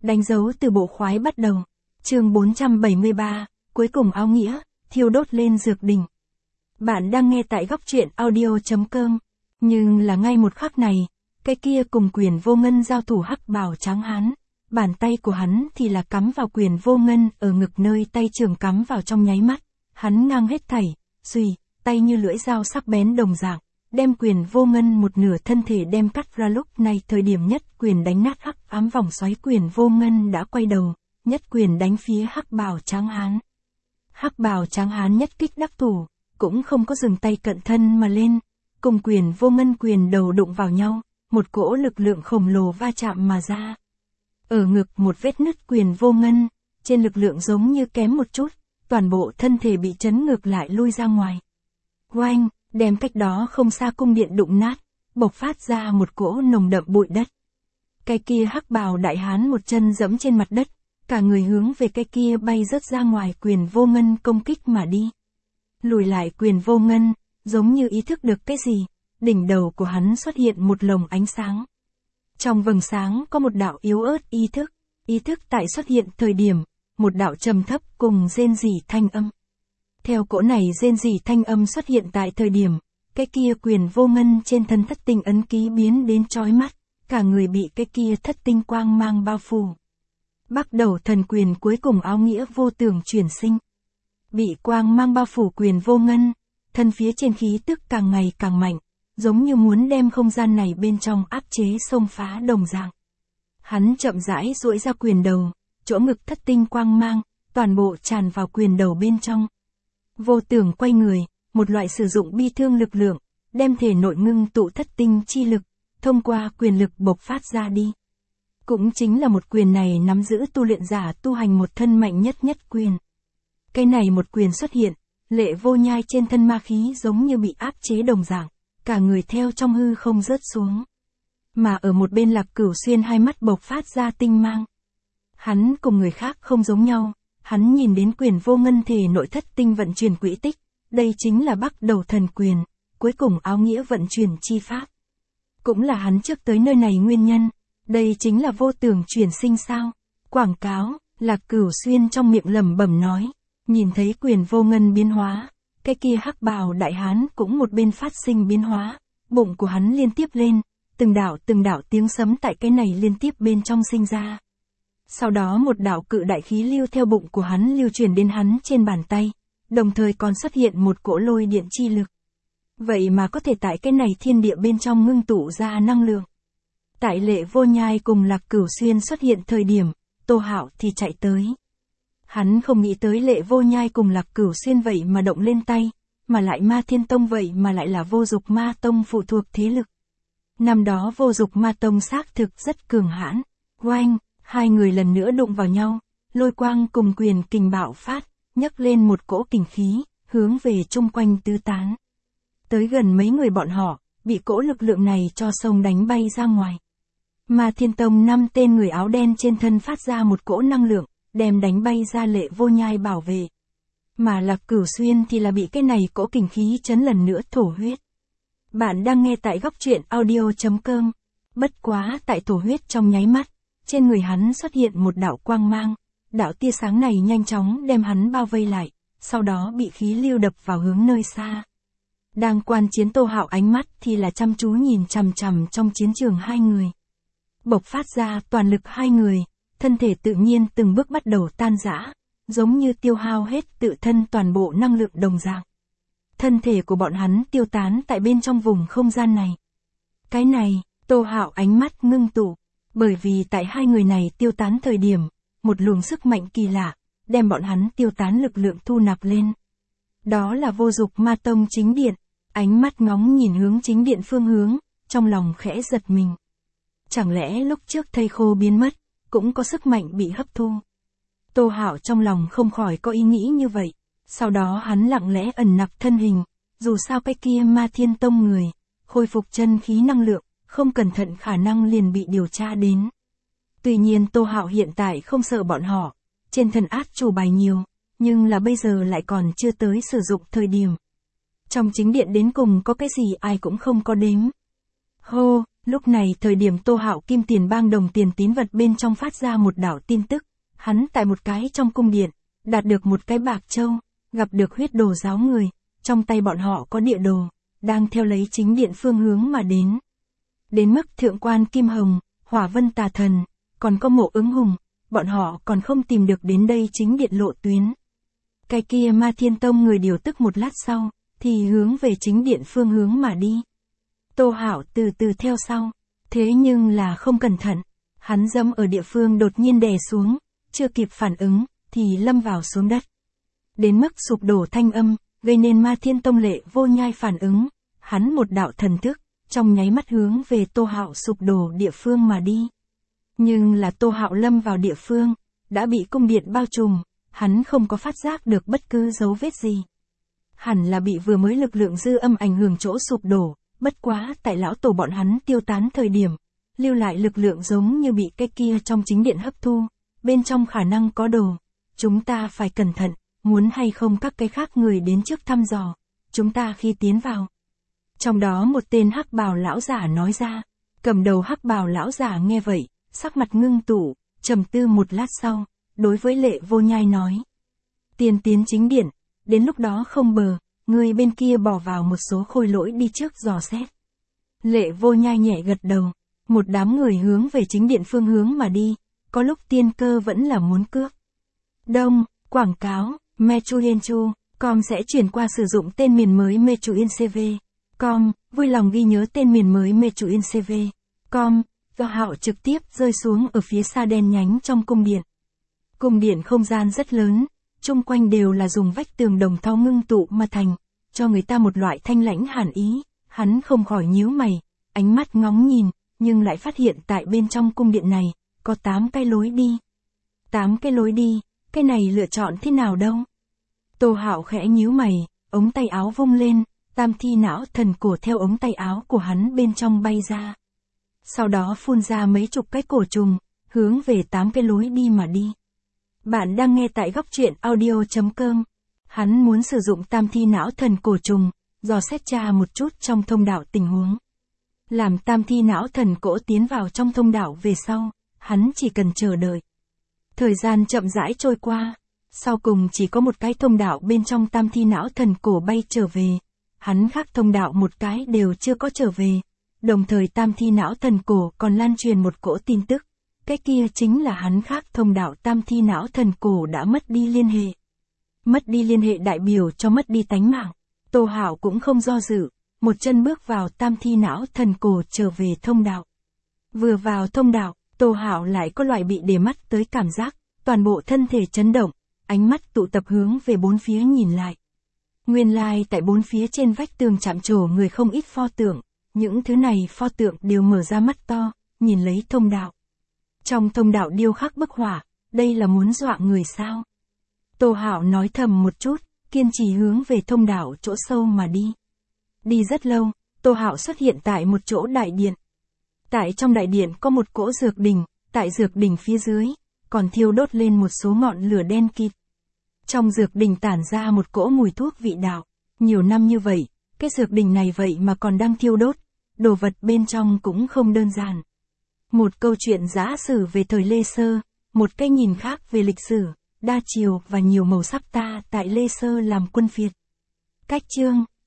Đánh dấu từ bộ khoái bắt đầu. Chương 473, cuối cùng áo nghĩa, thiêu đốt lên dược đỉnh. Bạn đang nghe tại góc truyện audio.com. Nhưng là ngay một khắc này, cái kia cùng Quyền Vô Ngân giao thủ hắc bào trắng hán. Bàn tay của hắn thì là cắm vào Quyền Vô Ngân ở ngực nơi tay trường cắm vào trong nháy mắt. Hắn ngang hết thảy, suy, tay như lưỡi dao sắc bén đồng dạng, đem Quyền Vô Ngân một nửa thân thể đem cắt ra. Lúc này thời điểm nhất quyền đánh nát hắc ám vòng xoáy, Quyền Vô Ngân đã quay đầu, nhất quyền đánh phía hắc bào trắng hán. Hắc bào trắng hán nhất kích đắc thủ, cũng không có dừng tay cận thân mà lên, cùng Quyền Vô Ngân quyền đầu đụng vào nhau, một cỗ lực lượng khổng lồ va chạm mà ra. Ở ngực một vết nứt, Quyền Vô Ngân, trên lực lượng giống như kém một chút, toàn bộ thân thể bị chấn ngược lại lui ra ngoài. Oanh, đem cách đó không xa cung điện đụng nát, bộc phát ra một cỗ nồng đậm bụi đất. Cái kia hắc bào đại hán một chân dẫm trên mặt đất, cả người hướng về cái kia bay rớt ra ngoài Quyền Vô Ngân công kích mà đi. Lùi lại Quyền Vô Ngân, giống như ý thức được cái gì, đỉnh đầu của hắn xuất hiện một lồng ánh sáng. Trong vầng sáng có một đạo yếu ớt ý thức tại xuất hiện thời điểm, một đạo trầm thấp cùng rên rỉ thanh âm. Theo cỗ này rên rỉ thanh âm xuất hiện tại thời điểm, cái kia Quyền Vô Ngân trên thân thất tinh ấn ký biến đến chói mắt, cả người bị cái kia thất tinh quang mang bao phủ. Bắt đầu thần quyền cuối cùng áo nghĩa vô tưởng chuyển sinh. Bị quang mang bao phủ Quyền Vô Ngân, thân phía trên khí tức càng ngày càng mạnh, giống như muốn đem không gian này bên trong áp chế xông phá đồng dạng. Hắn chậm rãi duỗi ra quyền đầu, chỗ ngực thất tinh quang mang, toàn bộ tràn vào quyền đầu bên trong. Vô tưởng quay người, một loại sử dụng bi thương lực lượng, đem thể nội ngưng tụ thất tinh chi lực, thông qua quyền lực bộc phát ra đi. Cũng chính là một quyền này nắm giữ tu luyện giả tu hành một thân mạnh nhất quyền. Cái này một quyền xuất hiện, Lệ Vô Nhai trên thân ma khí giống như bị áp chế đồng dạng, cả người theo trong hư không rớt xuống. Mà ở một bên Lạc Cửu Xuyên hai mắt bộc phát ra tinh mang. Hắn cùng người khác không giống nhau, hắn nhìn đến Quyền Vô Ngân thể nội thất tinh vận chuyển quỹ tích, đây chính là bắt đầu thần quyền, cuối cùng áo nghĩa vận chuyển chi pháp. Cũng là hắn trước tới nơi này nguyên nhân, đây chính là vô tưởng chuyển sinh sao? Quảng cáo, Lạc Cửu Xuyên trong miệng lẩm bẩm nói, nhìn thấy Quyền Vô Ngân biến hóa, cái kia hắc bào đại hán cũng một bên phát sinh biến hóa, bụng của hắn liên tiếp lên, từng đạo tiếng sấm tại cái này liên tiếp bên trong sinh ra. Sau đó một đạo cự đại khí lưu theo bụng của hắn lưu truyền đến hắn trên bàn tay, đồng thời còn xuất hiện một cỗ lôi điện chi lực. Vậy mà có thể tại cái này thiên địa bên trong ngưng tụ ra năng lượng. Tại Lệ Vô Nhai cùng Lạc Cửu Xuyên xuất hiện thời điểm, Tô Hạo thì chạy tới. Hắn không nghĩ tới Lệ Vô Nhai cùng Lạc Cửu Xuyên vậy mà động lên tay, mà lại Ma Thiên Tông vậy mà lại là Vô Dục Ma Tông phụ thuộc thế lực. Năm đó Vô Dục Ma Tông xác thực rất cường hãn. Oanh, hai người lần nữa đụng vào nhau, lôi quang cùng quyền kình bạo phát, nhấc lên một cỗ kình khí, hướng về chung quanh tứ tán. Tới gần mấy người bọn họ, bị cỗ lực lượng này cho sông đánh bay ra ngoài. Ma Thiên Tông 5 tên người áo đen trên thân phát ra một cỗ năng lượng, đem đánh bay ra Lệ Vô Nhai bảo vệ. Mà Lạc Cửu Xuyên thì là bị cái này cỗ kình khí chấn lần nữa thổ huyết. Bạn đang nghe tại góc truyện audio.com. Bất quá tại thổ huyết trong nháy mắt, trên người hắn xuất hiện một đạo quang mang, đạo tia sáng này nhanh chóng đem hắn bao vây lại, sau đó bị khí lưu đập vào hướng nơi xa. Đang quan chiến Tô Hạo ánh mắt thì là chăm chú nhìn chằm chằm trong chiến trường hai người. Bộc phát ra toàn lực hai người, thân thể tự nhiên từng bước bắt đầu tan rã, giống như tiêu hao hết tự thân toàn bộ năng lượng đồng dạng. Thân thể của bọn hắn tiêu tán tại bên trong vùng không gian này. Cái này, Tô Hạo ánh mắt ngưng tụ, bởi vì tại hai người này tiêu tán thời điểm, một luồng sức mạnh kỳ lạ, đem bọn hắn tiêu tán lực lượng thu nạp lên. Đó là Vô Dục Ma Tông chính điện, ánh mắt ngóng nhìn hướng chính điện phương hướng, trong lòng khẽ giật mình. Chẳng lẽ lúc trước thây khô biến mất, cũng có sức mạnh bị hấp thu? Tô Hạo trong lòng không khỏi có ý nghĩ như vậy, sau đó hắn lặng lẽ ẩn nặc thân hình, dù sao cái kia Ma Thiên Tông người, khôi phục chân khí năng lượng, không cẩn thận khả năng liền bị điều tra đến. Tuy nhiên Tô Hạo hiện tại không sợ bọn họ, trên thân át chủ bài nhiều, nhưng là bây giờ lại còn chưa tới sử dụng thời điểm. Trong chính điện đến cùng có cái gì ai cũng không có đếm. Hô, Lúc này thời điểm Tô Hạo kim tiền bang đồng tiền tín vật bên trong phát ra một đạo tin tức, hắn tại một cái trong cung điện, đạt được một cái bạc châu, gặp được huyết đồ giáo người, trong tay bọn họ có địa đồ, đang theo lấy chính điện phương hướng mà đến. Đến mức thượng quan Kim Hồng, Hỏa Vân Tà Thần, còn có Mộ Ứng Hùng, bọn họ còn không tìm được đến đây chính điện lộ tuyến. Cái kia Ma Thiên Tông người điều tức một lát sau, thì hướng về chính điện phương hướng mà đi. Tô Hạo từ từ theo sau, thế nhưng là không cẩn thận, hắn dẫm ở địa phương đột nhiên đè xuống, chưa kịp phản ứng, thì lâm vào xuống đất. Đến mức sụp đổ thanh âm, gây nên Ma Thiên Tông Lệ Vô Nhai phản ứng, hắn một đạo thần thức, trong nháy mắt hướng về Tô Hạo sụp đổ địa phương mà đi. Nhưng là Tô Hạo lâm vào địa phương, đã bị cung điện bao trùm, hắn không có phát giác được bất cứ dấu vết gì. Hẳn là bị vừa mới lực lượng dư âm ảnh hưởng chỗ sụp đổ, bất quá tại lão tổ bọn hắn tiêu tán thời điểm, lưu lại lực lượng giống như bị cái kia trong chính điện hấp thu, bên trong khả năng có đồ. Chúng ta phải cẩn thận, muốn hay không các cái khác người đến trước thăm dò, chúng ta khi tiến vào. Trong đó một tên hắc bào lão giả nói ra, cầm đầu hắc bào lão giả nghe vậy, sắc mặt ngưng tụ, trầm tư một lát sau, đối với Lệ Vô Nhai nói. Tiên tiến chính điện, đến lúc đó không bờ, người bên kia bỏ vào một số khôi lỗi đi trước dò xét. Lệ Vô Nhai nhẹ gật đầu, một đám người hướng về chính điện phương hướng mà đi, có lúc tiên cơ vẫn là muốn cướp. Đông, quảng cáo, Mechuyenchu.com sẽ chuyển qua sử dụng tên miền mới Mechuyencv.com, vui lòng ghi nhớ tên miền mới Mechuyencv.com, do Hạo trực tiếp rơi xuống ở phía xa đen nhánh trong cung điện. Cung điện không gian rất lớn, chung quanh đều là dùng vách tường đồng thau ngưng tụ mà thành, cho người ta một loại thanh lãnh hàn ý, hắn không khỏi nhíu mày, ánh mắt ngóng nhìn, nhưng lại phát hiện tại bên trong cung điện này, có 8 cái lối đi. 8 cái lối đi, cái này lựa chọn thế nào đâu? Tô Hạo khẽ nhíu mày, ống tay áo vung lên, tam thi não thần cổ theo ống tay áo của hắn bên trong bay ra. Sau đó phun ra mấy chục cái cổ trùng, hướng về 8 cái lối đi mà đi. Bạn đang nghe tại góc truyện audio.com. Hắn muốn sử dụng tam thi não thần cổ trùng, dò xét tra một chút trong thông đạo tình huống. Làm tam thi não thần cổ tiến vào trong thông đạo về sau, hắn chỉ cần chờ đợi. Thời gian chậm rãi trôi qua, sau cùng chỉ có một cái thông đạo bên trong tam thi não thần cổ bay trở về. Hắn khác thông đạo một cái đều chưa có trở về. Đồng thời tam thi não thần cổ còn lan truyền một cỗ tin tức. Cái kia chính là hắn khác thông đạo tam thi não thần cổ đã mất đi liên hệ. Mất đi liên hệ đại biểu cho mất đi tánh mạng. Tô Hạo cũng không do dự, một chân bước vào tam thi não thần cổ trở về thông đạo. Vừa vào thông đạo, Tô Hạo lại có loại bị để mắt tới cảm giác, toàn bộ thân thể chấn động, ánh mắt tụ tập hướng về bốn phía nhìn lại. Nguyên lai tại bốn phía trên vách tường chạm trổ người không ít pho tượng, những thứ này pho tượng đều mở ra mắt to, nhìn lấy thông đạo. Trong thông đạo điêu khắc bức họa, đây là muốn dọa người sao? Tô Hạo nói thầm một chút, kiên trì hướng về thông đạo chỗ sâu mà đi. Đi rất lâu, Tô Hạo xuất hiện tại một chỗ đại điện. Tại trong đại điện có một cỗ dược đỉnh, tại dược đỉnh phía dưới, còn thiêu đốt lên một số ngọn lửa đen kịt. Trong dược đỉnh tản ra một cỗ mùi thuốc vị đạo. Nhiều năm như vậy, cái dược đỉnh này vậy mà còn đang thiêu đốt, đồ vật bên trong cũng không đơn giản. Một câu chuyện giả sử về thời Lê Sơ, một cái nhìn khác về lịch sử, đa chiều và nhiều màu sắc ta tại Lê Sơ làm quân phiệt. Cách chương